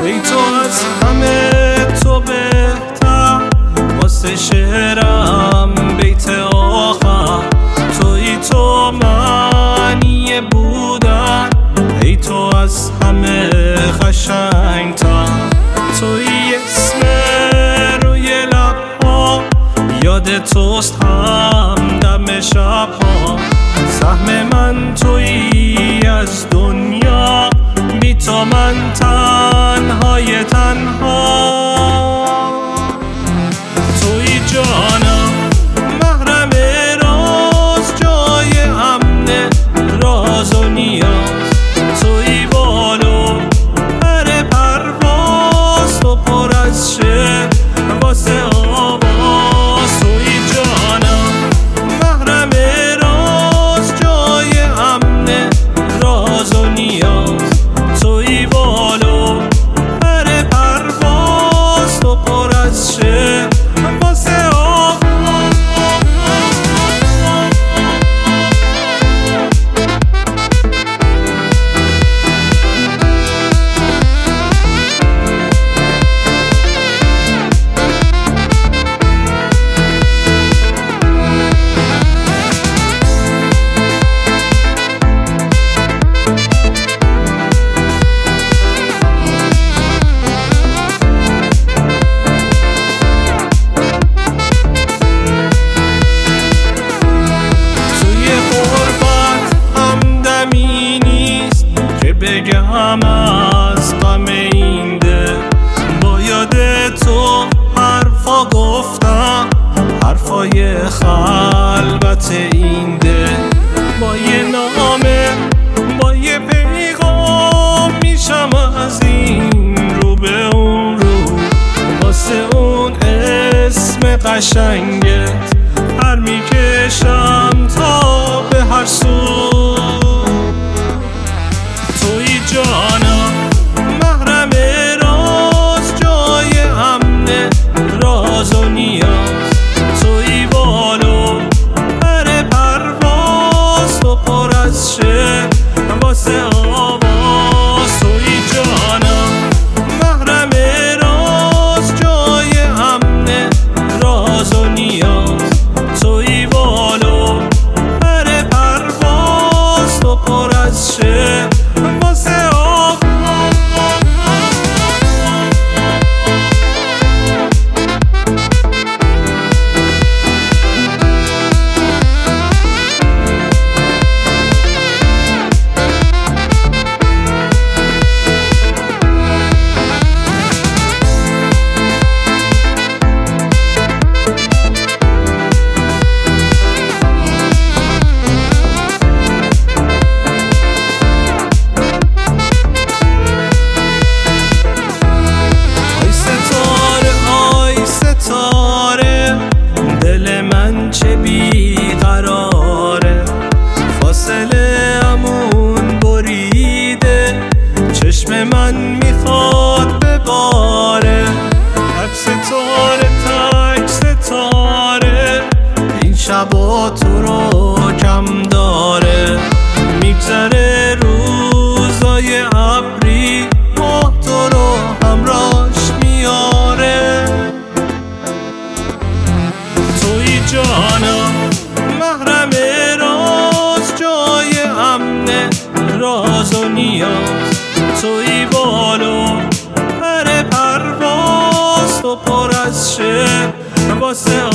ای تو از همه تو بهتر، واسه شعرم بیت آخر. توی تو معنی بودن، ای تو از همه قشنگتر. توی اسم روی لبها، یاد توست هم دم شبها. سهم من تویی از دنیا، بی تو من تنهای تنها. توی جانم محرم راز، جای امن راز و نیاز. توی بالو پر پرواز، تو پر از شعر واسه آواز. توی جانم محرم راز، جای امن راز و نیاز. توی بالو پر پرواز، تو پر از شعر واسه آواز. بگم از غم این دل، با یاد تو حرفا گفتم، حرفای خلوت این دل. با یه نامه با یه پیغام، میشم از این رو به اون رو، واسه اون اسم قشنگت پر میکشم تا به هر سو. توی جانم محرم راز، جای امن راز و نیاز. توی بالو پر پرواز، تو پر از شعر واسه آواز. توی جانم محرم راز، جای امن راز و نیاز. توی بالو پر پرواز، تو پر از شعر واسه آواز. دل من چه بیقراره، فاصله امون بریده، چشم من میخواد بباره. تک ستاره تک ستاره، این شبا تو رو کم داره. میگذره روزای ابری، ماه تو رو همراهش میاره. توی جانم محرم راز، جای امن راز و نیاز. توی بالو پر پرواز، تو پر از شعر واسه